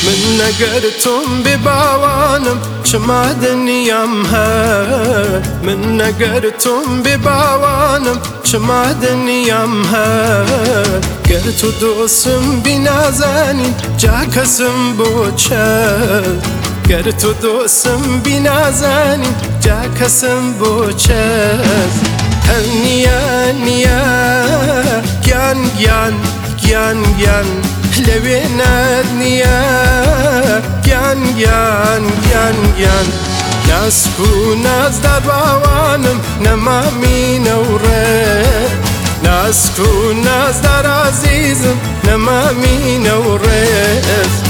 من نگرتم بباوانم چما دنیام هر من نگرتم بباوانم چما دنیام هر گر تو دوستم بنازنین جا کسم بوچه گر تو دوستم بنازنین جا کسم بوچه هر نیا نیا گیان گیان گیان گیان لبناد نیا گیان گیان گیان گیان ناز کو ناز در باوانم نمامی نوره ناز کو ناز در عزیزم نمامی نوره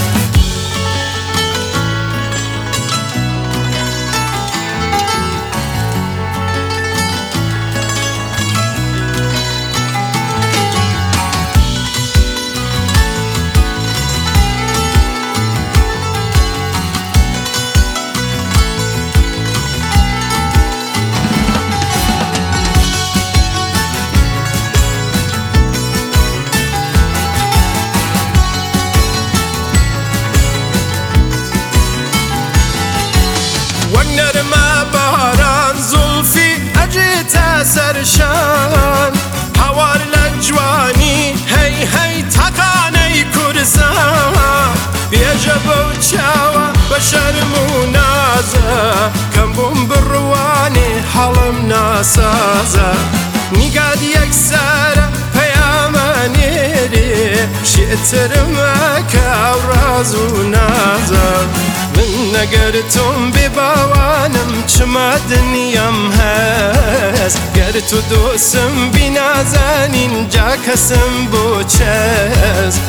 نرمه باران زلفی اجیت سرشان هوار لجوانی هی هی تقانه کرسان بیجه بوچاوه بشرم و نازه کم بوم بروانی حالم ناسازه نگاد یک سره پیامانیری شیطرم اکاو راز و نازه من نگرتم بباوانم چما دنیام هست گر تو دوستم بنازنین جا کسم بوچست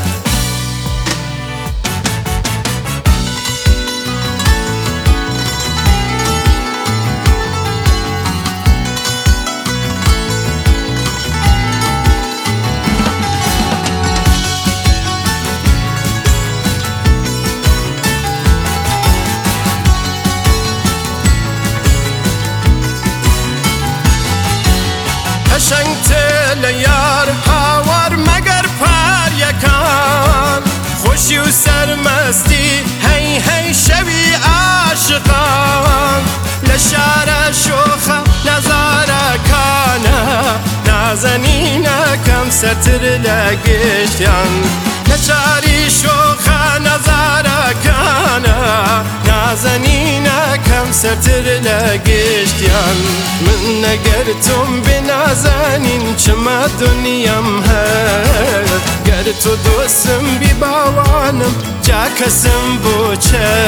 قشنگ لیار هاور مگر پر یکان خوشی و سرمستی هی هی شوی عاشقان لشار شوخه نظاره کانه نازنینه کم ستر لگشتیان لشاری شوخه نظاره کانه نازنینه کم ستر لگشتیان من نگرتم بنازنین چما دنیام هر گر تو دوستم بباوانم جا کسم بوچه